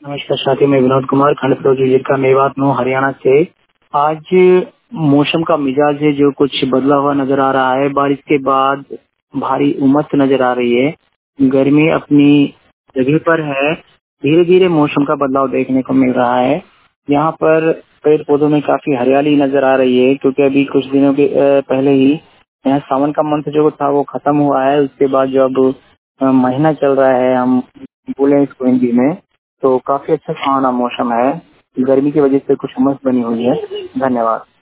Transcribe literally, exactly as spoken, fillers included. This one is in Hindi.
नमस्कार साथी, मैं विनोद कुमार खंड प्रोजेक्ट का मेवात हूँ हरियाणा से। आज मौसम का मिजाज है जो कुछ बदला हुआ नजर आ रहा है। बारिश के बाद भारी उमस नजर आ रही है। गर्मी अपनी जगह पर है। धीरे धीरे मौसम का बदलाव देखने को मिल रहा है। यहाँ पर पेड़ पौधों में काफी हरियाली नजर आ रही है, क्योंकि अभी कुछ दिनों के अ, पहले ही यहाँ सावन का मंथ जो था वो खत्म हुआ है। उसके बाद जो अब अ, महीना चल रहा है, हम बोले इसको हिंदी में, तो काफी अच्छा सुहावना मौसम है। गर्मी की वजह से कुछ उमस बनी हुई है। धन्यवाद।